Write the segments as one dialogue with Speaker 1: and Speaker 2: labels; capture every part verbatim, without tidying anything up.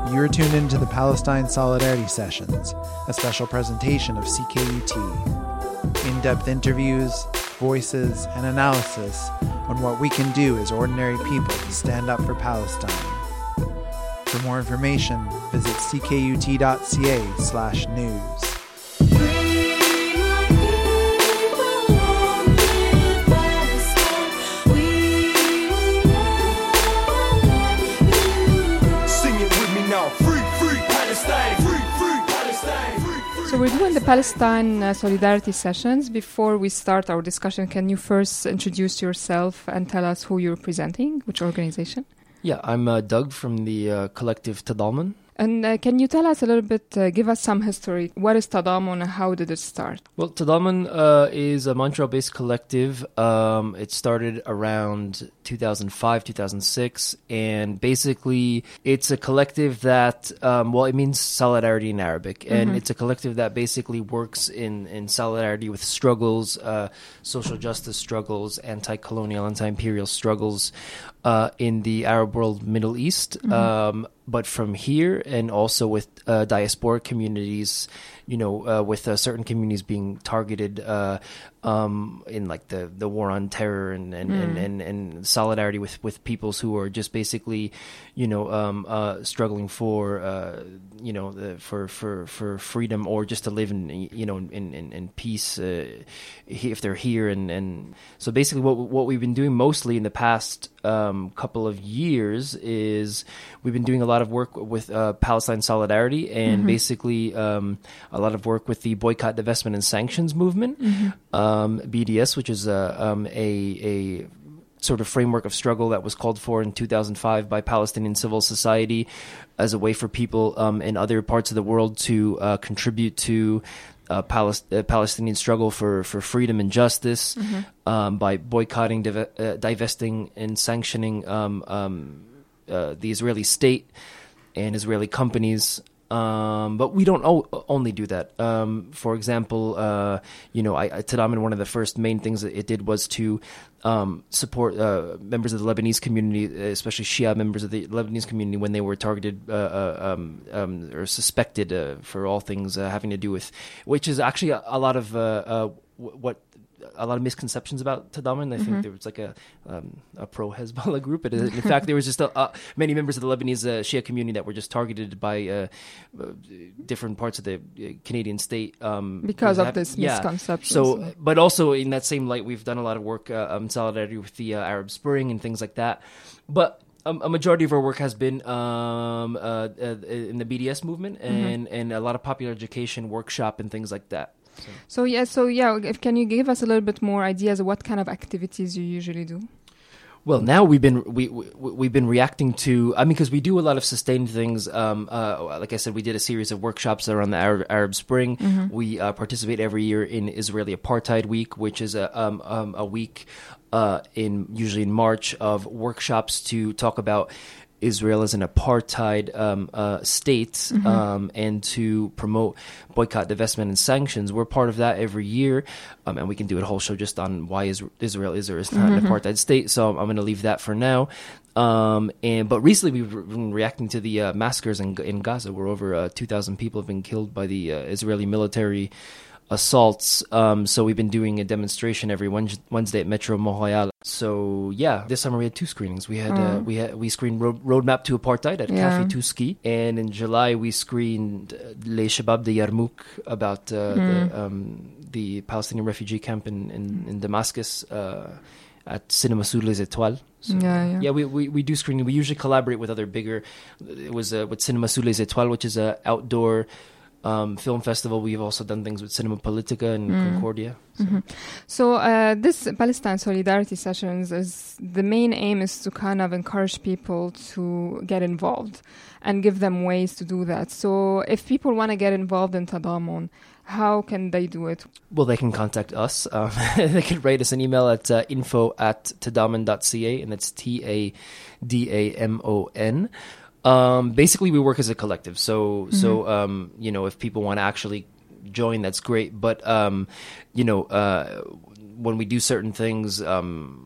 Speaker 1: You're tuned into the Palestine Solidarity Sessions, a special presentation of C K U T. In-depth interviews, voices, and analysis on what we can do as ordinary people to stand up for Palestine. For more information, visit ckut.ca slash news.
Speaker 2: So we're doing the Palestine uh, Solidarity Sessions. Before we start our discussion, can you first introduce yourself and tell us who you're representing, which organization?
Speaker 3: Yeah, I'm uh, Doug from the uh, collective Tadammun.
Speaker 2: And uh, can you tell us a little bit, uh, give us some history. What is Tadammun and how did it start?
Speaker 3: Well, Tadammun uh, is a Montreal-based collective. Um, it started around two thousand five, two thousand six, and basically it's a collective that, um, well, it means solidarity in Arabic, and mm-hmm. it's a collective that basically works in, in solidarity with struggles, uh, social justice struggles, anti-colonial, anti-imperial struggles uh, in the Arab world, Middle East. Mm-hmm. Um, but from here, and also with uh, diasporic communities, you know, uh, with uh, certain communities being targeted uh, um, in like the, the war on terror and and, mm. and, and, and solidarity with, with peoples who are just basically, you know, um, uh, struggling for, uh, you know, the, for, for, for freedom or just to live in, you know, in, in, in peace uh, if they're here. And, and so basically what what we've been doing mostly in the past um, couple of years is we've been doing a lot of work with uh, Palestine Solidarity and mm-hmm. basically um, a lot of work with the Boycott, Divestment, and Sanctions movement, mm-hmm. um, B D S, which is a, um, a, a sort of framework of struggle that was called for in two thousand five by Palestinian civil society as a way for people um, in other parts of the world to uh, contribute to Uh, Palest- uh, Palestinian struggle for, for freedom and justice mm-hmm. um, by boycotting, div- uh, divesting, and sanctioning um, um, uh, the Israeli state and Israeli companies. Um, but we don't o- only do that. Um, for example, uh, you know, I, I, Tadammun, one of the first main things that it did was to um, support uh, members of the Lebanese community, especially Shia members of the Lebanese community, when they were targeted uh, uh, um, um, or suspected uh, for all things uh, having to do with, which is actually a, a lot of uh, uh, what. a lot of misconceptions about Tadammun. I mm-hmm. think there was like a um, a pro-Hezbollah group. But in fact, there was just a, uh, many members of the Lebanese uh, Shia community that were just targeted by uh, uh, different parts of the uh, Canadian state. Um,
Speaker 2: because of
Speaker 3: have,
Speaker 2: this
Speaker 3: yeah.
Speaker 2: misconception.
Speaker 3: So, but also in that same light, we've done a lot of work uh, um, in solidarity with the uh, Arab Spring and things like that. But Um, a majority of our work has been um, uh, uh, in the B D S movement and, mm-hmm. and a lot of popular education, workshop, and things like that. So,
Speaker 2: so yeah, so yeah, if, can you give us a little bit more ideas of what kind of activities you usually do?
Speaker 3: Well, now we've been we, we we've been reacting to. I mean, because we do a lot of sustained things. Um, uh, like I said, we did a series of workshops around the Arab, Arab Spring. Mm-hmm. We uh, participate every year in Israeli Apartheid Week, which is a um, um, a week uh, in usually in March of workshops to talk about Israel as an apartheid um, uh, state mm-hmm. um, and to promote boycott, divestment, and sanctions. We're part of that every year, um, and we can do a whole show just on why is Israel is or is not mm-hmm. an apartheid state. So I'm going to leave that for now. Um, and but recently we've been reacting to the uh, massacres in, in Gaza, where over uh, two thousand people have been killed by the uh, Israeli military assaults. Um, so we've been doing a demonstration every Wednesday at Metro Montreal. So yeah, this summer we had two screenings. We had uh, we had we screened Road, Roadmap to Apartheid at yeah. Café Touski, and in July we screened Les Shabab de Yarmouk about uh, mm. the, um, the Palestinian refugee camp in in, in Damascus uh, at Cinema Sous les Étoiles. So,
Speaker 2: yeah, yeah.
Speaker 3: yeah we, we, we do screening. We usually collaborate with other bigger. It was uh, with Cinema Sous les Étoiles, which is a outdoor Um, film festival. We've also done things with Cinema Politica and mm. Concordia. So,
Speaker 2: mm-hmm. so uh, this Palestine Solidarity Sessions is the main aim is to kind of encourage people to get involved and give them ways to do that. So if people want to get involved in Tadammun, how can they do it? Well,
Speaker 3: they can contact us. Um, they can write us an email at uh, info at tadammun dot c a, and that's T A D A M O N. Um, basically, we work as a collective. So, mm-hmm. so um, you know, if people want to actually join, that's great. But, um, you know, uh, when we do certain things, um,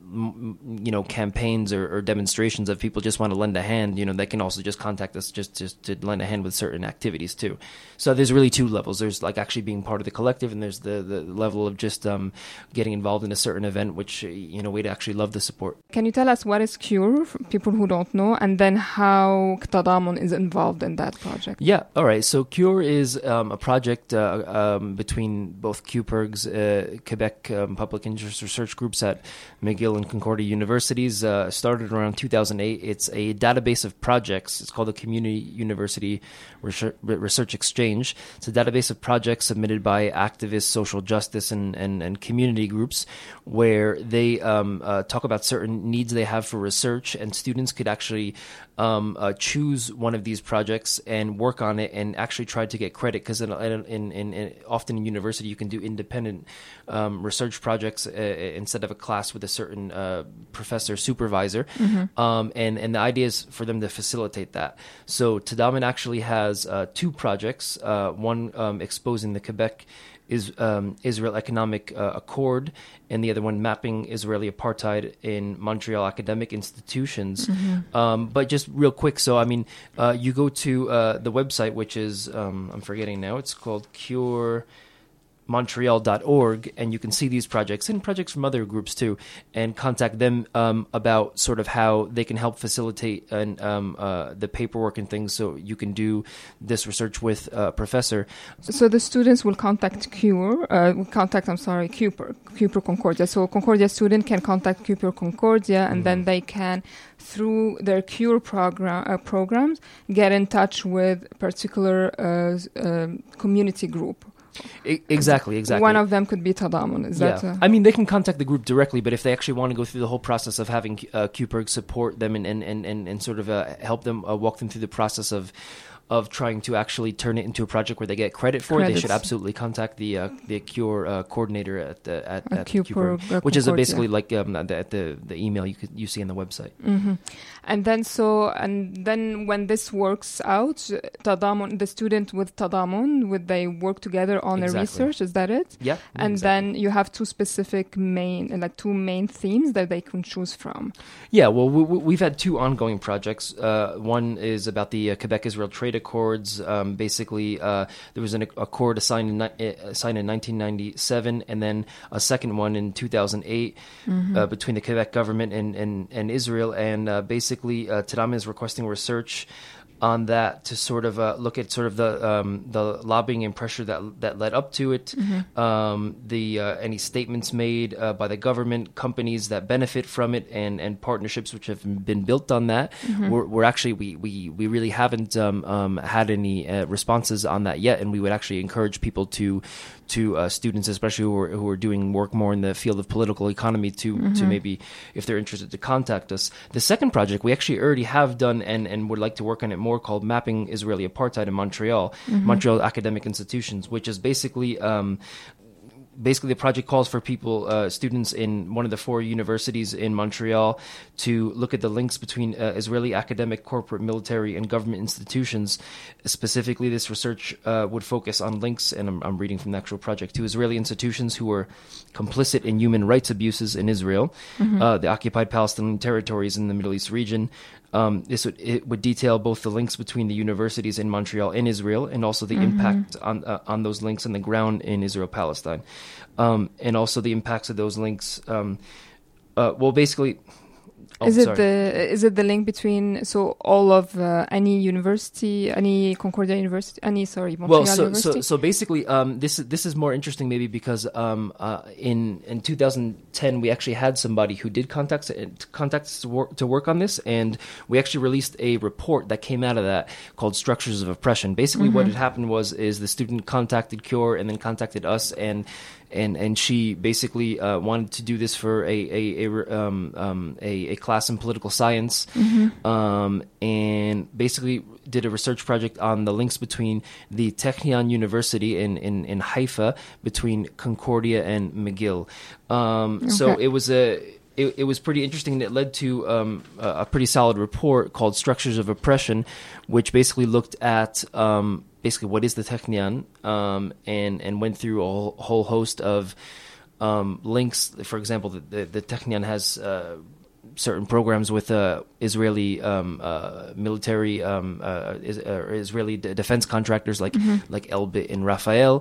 Speaker 3: you know, campaigns or, or demonstrations of people just want to lend a hand, you know, they can also just contact us just, just to lend a hand with certain activities too. So there's really two levels. There's like actually being part of the collective, and there's the, the level of just um, getting involved in a certain event, which, you know, we'd actually love the support.
Speaker 2: Can you tell us what is CURE for people who don't know, and then how Tadamun is involved in that project?
Speaker 3: Yeah, all right. So CURE is um, a project uh, um, between both CUPERG's, uh, Quebec um, Public Interest Research Groups at McGill and Concordia Universities. Uh, started around two thousand eight. It's a database of projects. It's called the Community University Research, Research Exchange. It's a database of projects submitted by activists, social justice, and, and, and community groups where they um, uh, talk about certain needs they have for research, and students could actually um, uh, choose one of these projects and work on it and actually try to get credit, because in, in, in, in, often in university you can do independent um, research projects uh, instead of a class with a certain uh, professor supervisor. Mm-hmm. um, and, and the idea is for them to facilitate that. So Tadamun actually has uh, two projects, uh, one um, exposing the Quebec is um, Israel Economic uh, Accord, and the other one mapping Israeli apartheid in Montreal academic institutions. Mm-hmm. Um, but just real quick, so I mean, uh, you go to uh, the website, which is um, I'm forgetting now. It's called Cure Montreal dot org, and you can see these projects and projects from other groups too, and contact them um, about sort of how they can help facilitate and um, uh, the paperwork and things, so you can do this research with a professor.
Speaker 2: So the students will contact CURE, uh, will contact, I'm sorry, CUPER, CUPER Concordia. So Concordia student can contact CUPER Concordia, and mm-hmm. then they can, through their CURE program, uh, programs, get in touch with a particular uh, uh, community group.
Speaker 3: Exactly, exactly.
Speaker 2: One of them could be Tadamun. Is
Speaker 3: yeah.
Speaker 2: that? A-
Speaker 3: I mean, they can contact the group directly, but if they actually want to go through the whole process of having uh, CUPERG support them and, and, and, and, and sort of uh, help them uh, walk them through the process of of trying to actually turn it into a project where they get credit for it, they should absolutely contact the uh, the CURE uh, coordinator at the at, at CUPER, uh, which is basically like um, the, the the email you could you see on the website.
Speaker 2: Mm-hmm. And then so and then when this works out, Tadamun, the student with Tadamun, would they work together on exactly. a research? Is that it?
Speaker 3: Yeah.
Speaker 2: And
Speaker 3: exactly.
Speaker 2: then you have two specific main, like two main themes that they can choose from.
Speaker 3: Yeah. Well, we, we've had two ongoing projects. Uh, one is about the uh, Quebec-Israel Trade Accords. Um, basically, uh, there was an accord signed in, uh, signed in nineteen ninety-seven, and then a second one in two thousand eight mm-hmm. uh, between the Quebec government and, and, and Israel. And uh, basically, uh, Tadamun is requesting research on that to sort of uh, look at sort of the um, the lobbying and pressure that that led up to it, mm-hmm. um, the uh, any statements made uh, by the government, companies that benefit from it, and, and partnerships which have been built on that. Mm-hmm. We're, we're actually we, we, we really haven't um, um, had any uh, responses on that yet, and we would actually encourage people to to uh, students, especially who are who are doing work more in the field of political economy, to mm-hmm. to maybe, if they're interested, to contact us. The second project we actually already have done and, and would like to work on it more, called Mapping Israeli Apartheid in Montreal, mm-hmm. Montreal Academic Institutions, which is basically um, basically the project calls for people, uh, students in one of the four universities in Montreal, to look at the links between uh, Israeli academic, corporate, military, and government institutions. Specifically, this research uh, would focus on links, and I'm, I'm reading from the actual project, to Israeli institutions who were complicit in human rights abuses in Israel, mm-hmm. uh, the occupied Palestinian territories in the Middle East region. Um, this would, it would detail both the links between the universities in Montreal and Israel, and also the mm-hmm. impact on uh, on those links on the ground in Israel-Palestine, um, and also the impacts of those links. Um, uh, well, basically, oh,
Speaker 2: is it
Speaker 3: sorry.
Speaker 2: the is it the link between so all of uh, any university, any Concordia University, any sorry, Montreal
Speaker 3: well, so,
Speaker 2: University?
Speaker 3: so so basically, um, this is this is more interesting maybe because um, uh, in in two thousand ten we actually had somebody who did contact contact us to work, to work on this, and we actually released a report that came out of that called Structures of Oppression. Basically, mm-hmm. what had happened was is the student contacted CURE and then contacted us, and and and she basically uh, wanted to do this for a a a, um, um, a, a class in political science, mm-hmm. um, and basically did a research project on the links between the Technion University in, in, in Haifa, between Concordia and McGill. Um, okay. So it was a it, it was pretty interesting, and it led to um, a, a pretty solid report called Structures of Oppression, which basically looked at um, basically what is the Technion, um, and and went through a whole, whole host of um, links. For example, the, the, the Technion has uh, certain programs with uh, Israeli um, uh, military, um, uh, is, uh, Israeli d- defense contractors like mm-hmm. like Elbit and Rafael,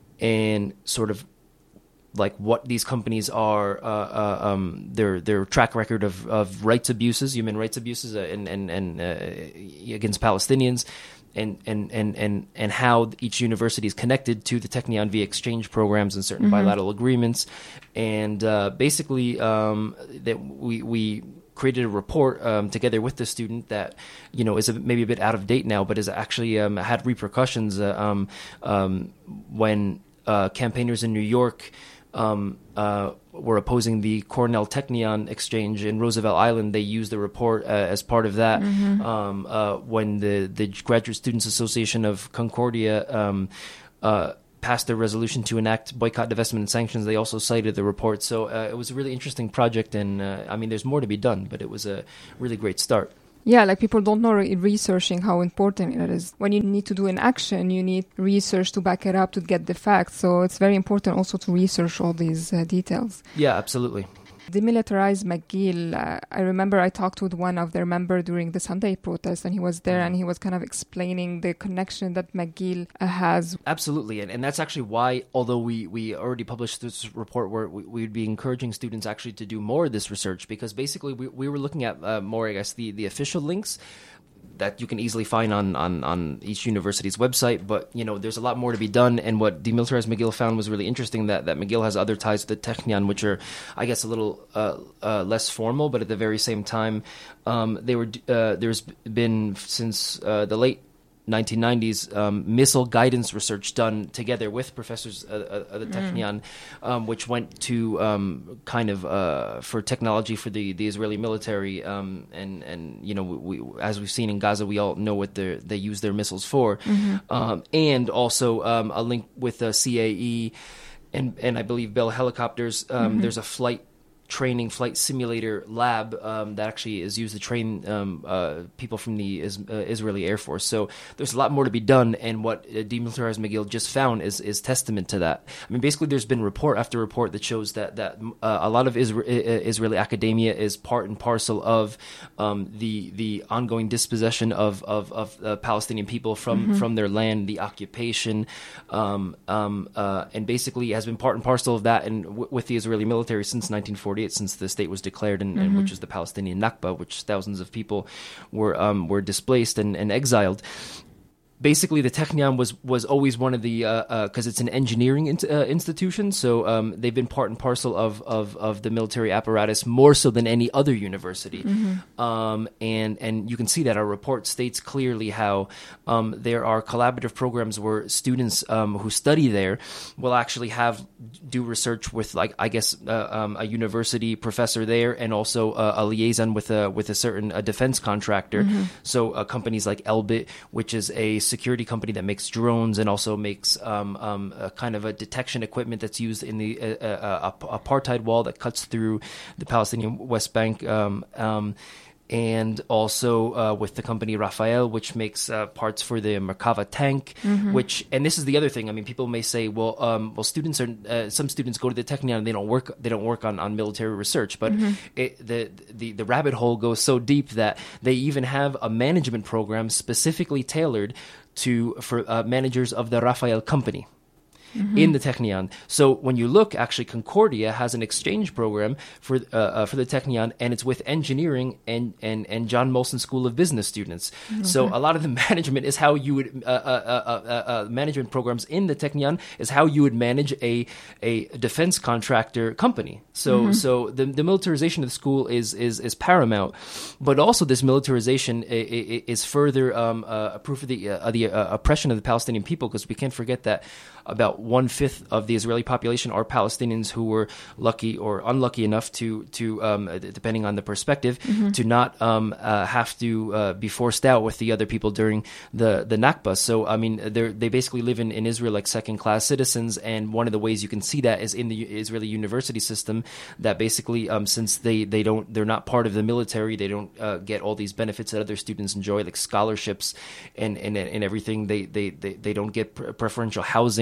Speaker 3: and sort of like what these companies are, uh, uh, um, their their track record of, of rights abuses, human rights abuses, uh, and and and uh, against Palestinians, and and and and and how each university is connected to the Technion via exchange programs and certain mm-hmm. bilateral agreements, and uh, basically um, that we we. created a report um, together with the student that, you know, is a, maybe a bit out of date now, but has actually um, had repercussions uh, um, um, when uh, campaigners in New York um, uh, were opposing the Cornell Technion exchange in Roosevelt Island. They used the report uh, as part of that. Mm-hmm. Um, uh, when the, the Graduate Students Association of Concordia um, uh, passed their resolution to enact boycott, divestment, and sanctions, they also cited the report. So uh, it was a really interesting project, and uh, I mean, there's more to be done, but it was a really great start.
Speaker 2: Yeah, like people don't know re- researching how important it is. When you need to do an action, you need research to back it up, to get the facts. So it's very important also to research all these uh, details.
Speaker 3: Yeah, absolutely.
Speaker 2: Demilitarize McGill. Uh, I remember I talked with one of their members during the Sunday protest, and he was there and he was kind of explaining the connection that McGill uh, has.
Speaker 3: Absolutely. And, and that's actually why, although we, we already published this report where we, we'd be encouraging students actually to do more of this research, because basically we, we were looking at uh, more, I guess, the, the official links that you can easily find on, on, on each university's website. But, you know, there's a lot more to be done. And what Demilitarize McGill found was really interesting, that, that McGill has other ties to the Technion, which are, I guess, a little uh, uh, less formal, but at the very same time, um, they were uh, there's been, since uh, the late nineteen nineties, um, missile guidance research done together with professors of uh, the Technion, mm. um, which went to um, kind of uh, for technology for the, the Israeli military, um, and and you know we, as we've seen in Gaza, we all know what they they use their missiles for, mm-hmm. um, and also um, a link with the C A E, and and I believe Bell Helicopters. Um, mm-hmm. There's a flight training flight simulator lab um, that actually is used to train um, uh, people from the is, uh, Israeli Air Force. So there's a lot more to be done, and what uh, Demilitarize McGill just found is is testament to that. I mean, basically, there's been report after report that shows that that uh, a lot of Isra- Israeli academia is part and parcel of um, the the ongoing dispossession of of, of uh, Palestinian people from mm-hmm. from their land, the occupation, um, um, uh, and basically has been part and parcel of that, and w- with the Israeli military since nineteen forty. Since the state was declared, and, mm-hmm. and which is the Palestinian Nakba, which thousands of people were um, were displaced and, and exiled. Basically, the Technion was was always one of the because uh, uh, it's an engineering in, uh, institution, so um, they've been part and parcel of, of of the military apparatus more so than any other university, mm-hmm. um, and and you can see that our report states clearly how um, there are collaborative programs where students um, who study there will actually have do research with, like, I guess uh, um, a university professor there, and also uh, a liaison with a with a certain a defense contractor. Mm-hmm. So uh, companies like Elbit, which is a security company that makes drones and also makes um, um, a kind of a detection equipment that's used in the uh, uh, uh, apartheid wall that cuts through the Palestinian West Bank, um, um, and also uh, with the company Rafael, which makes uh, parts for the Merkava tank. Mm-hmm. Which, and this is the other thing. I mean, people may say, well, um, well, students are uh, some students go to the Technion and they don't work. They don't work on, on military research, but mm-hmm. it, the the the rabbit hole goes so deep that they even have a management program specifically tailored to for uh, managers of the Rafael company. Mm-hmm. In the Technion. So when you look, actually, Concordia has an exchange program for uh, uh, for the Technion, and it's with engineering and, and, and John Molson School of Business students. Mm-hmm. So a lot of the management is how you would uh, uh, uh, uh, uh, management programs in the Technion is how you would manage a a defense contractor company. So mm-hmm. so the the militarization of the school is is is paramount, but also this militarization is further um, uh, a proof of the uh, the uh, oppression of the Palestinian people, because we can't forget that about one-fifth of the Israeli population are Palestinians who were lucky or unlucky enough to, to um, depending on the perspective, mm-hmm. to not um, uh, have to uh, be forced out with the other people during the, the Nakba. So, I mean, they basically live in, in Israel like second-class citizens, and one of the ways you can see that is in the Israeli university system, that basically, um, since they, they don't, they're not part of the military, they don't uh, get all these benefits that other students enjoy, like scholarships and, and, and everything. They, they, they, they don't get preferential housing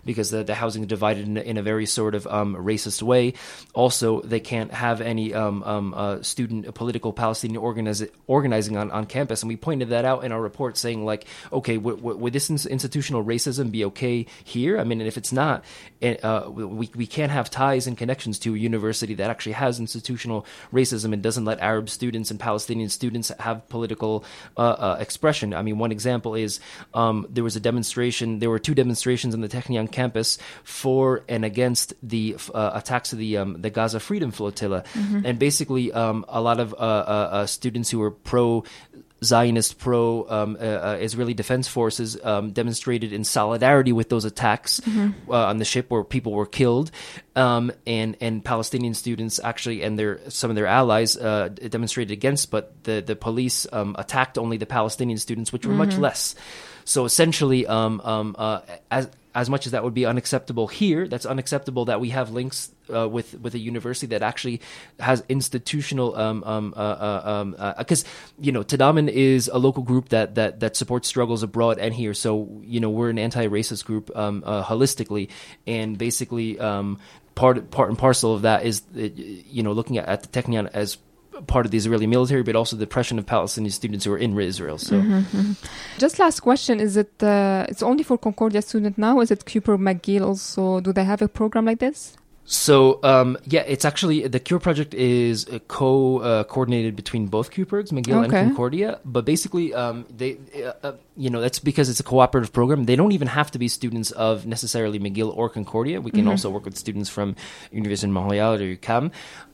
Speaker 3: because the, the housing is divided in, in a very sort of um, racist way. Also, they can't have any um, um, uh, student uh, political Palestinian organize, organizing on, on campus. And we pointed that out in our report, saying like, okay, w- w- would this ins- institutional racism be okay here? I mean, and if it's not, uh, we, we can't have ties and connections to a university that actually has institutional racism and doesn't let Arab students and Palestinian students have political uh, uh, expression. I mean, one example is um, there was a demonstration, there were two demonstrations on the Technion campus for and against the uh, attacks of the um, the Gaza Freedom Flotilla. Mm-hmm. And basically um, a lot of uh, uh, uh, students who were pro Zionist, pro um, uh, uh, Israeli Defense Forces um, demonstrated in solidarity with those attacks mm-hmm. uh, on the ship where people were killed, um, and and Palestinian students actually and their some of their allies uh, demonstrated against, but the the police um, attacked only the Palestinian students, which were mm-hmm. much less. So essentially, um, um, uh, as as much as that would be unacceptable here, that's unacceptable that we have links uh, with with a university that actually has institutional um um uh, uh um because uh, you know Tadaman is a local group that that that supports struggles abroad and here. So you know we're an anti-racist group um uh, holistically, and basically um part part and parcel of that is you know looking at, at the Technion as part of the Israeli military, but also the oppression of Palestinian students who are in Israel. So,
Speaker 2: mm-hmm, mm-hmm. Just last question: Is it uh, it's only for Concordia student now? Is it Cooper McGill also? Do they have a program like this?
Speaker 3: So um, yeah, it's actually the Cure project is uh, co uh, coordinated between both Cooper's, McGill okay. and Concordia. But basically, um, they uh, uh, you know that's because it's a cooperative program. They don't even have to be students of necessarily McGill or Concordia. We can mm-hmm. also work with students from University of Montreal or U Q A M.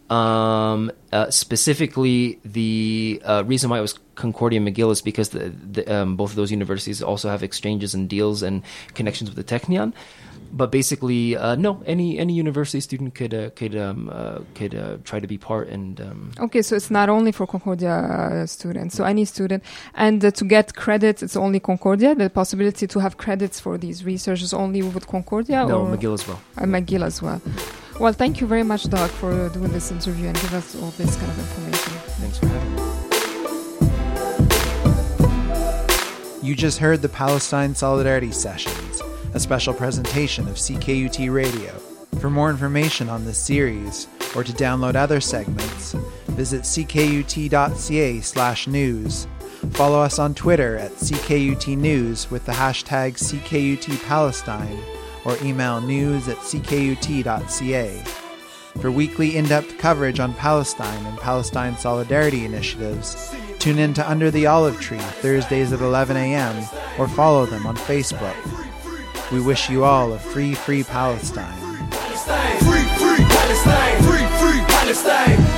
Speaker 3: Um, uh, specifically, the uh, reason why it was Concordia and McGill is because the, the, um, both of those universities also have exchanges and deals and connections with the Technion. But basically, uh, no, any any university student could uh, could um, uh, could uh, try to be part. And um,
Speaker 2: okay, so it's not only for Concordia uh, students, so any student. And uh, to get credits, it's only Concordia. The possibility to have credits for these researchers only with Concordia,
Speaker 3: no,
Speaker 2: or
Speaker 3: McGill as well.
Speaker 2: Uh, McGill as well. Well, thank you very much, Doug, for doing this interview and give us all this kind of information.
Speaker 3: Thanks for having
Speaker 1: me. You just heard the Palestine Solidarity Sessions, a special presentation of C K U T Radio. For more information on this series, or to download other segments, visit ckut.ca slash news. Follow us on Twitter at C K U T News with the hashtag C K U T Palestine, or email news at c k u t dot c a. For weekly in-depth coverage on Palestine and Palestine solidarity initiatives, tune in to Under the Olive Tree Thursdays at eleven a.m. or follow them on Facebook. We wish you all a free, free Palestine.
Speaker 4: Palestine. Free, free Palestine. Free, free Palestine.